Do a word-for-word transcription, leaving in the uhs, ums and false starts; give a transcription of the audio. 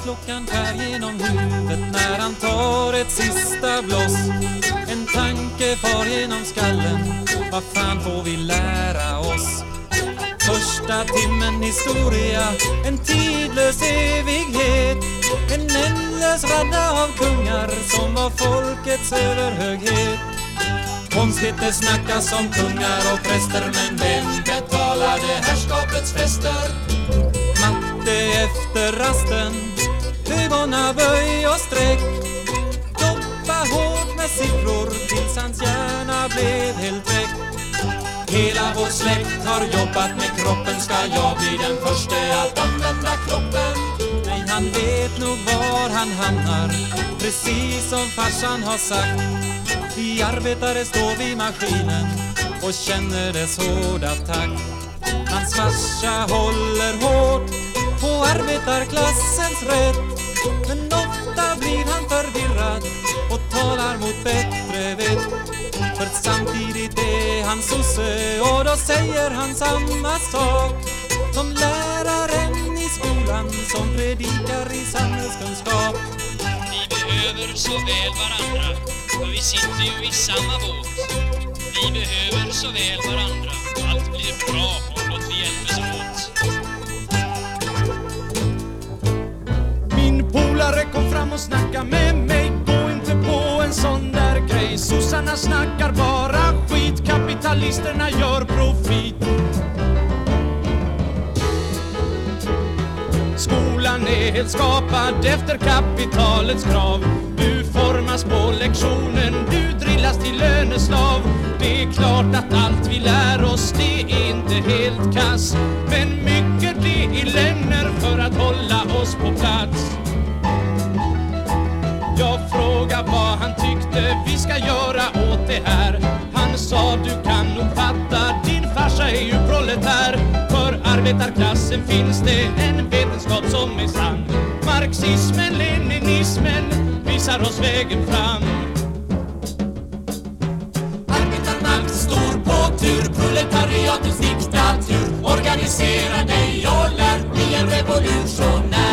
klockan skär genom huvudet när han tar ett sista blås. En tanke far genom skallen, vad fan får vi lära oss? Första timmen historia, en tidlös evighet. En ändlös radda av kungar som var folkets överhöghet. Konstigt det snackas om kungar och präster, men vem betalade härskapets fester? Matte efter rasten, ögonen böj och streck. Jobba hårt med siffror tills hans hjärna blev helt väck. Hela vår släkt har jobbat med kroppen, ska jag bli den första att använda kroppen? Nej, han vet nog var han hamnar, precis som farsan har sagt. Vi arbetare står vid maskinen och känner dess hårda takt. Hans farsa håller hårt på arbetarklassens rätt, men ofta blir han förvirrad och talar mot bättre vett. För samtidigt är han sosse och då säger han samma sak som läraren i skolan som predikar i samhällskunskap. Vi behöver så väl varandra, för vi sitter ju i samma båt. Vi behöver så väl varandra, allt blir bra om låt vi hjälpas åt. Min polare kom fram och snacka med mig, gå inte på en sån där grej. Sossarna snackar bara skit, kapitalisterna gör profit. Skolan är helt skapad efter kapitalets krav. Du formas på lektionen, du drillas till löneslav. Det är klart att allt vi lär oss, det är inte helt kass, men mycket det är lögner för att hålla oss på plats. Jag frågade vad han tyckte vi ska göra åt det här. Han sa du kan nog fatta, din farsa är ju proletär. För arbetarklassen finns det en vetenskap som är sann. Marxismen, leninismen visar oss vägen fram. Arbetarmakt står på tur, proletariatets diktatur. Organisera dig och lär bli en revolutionär.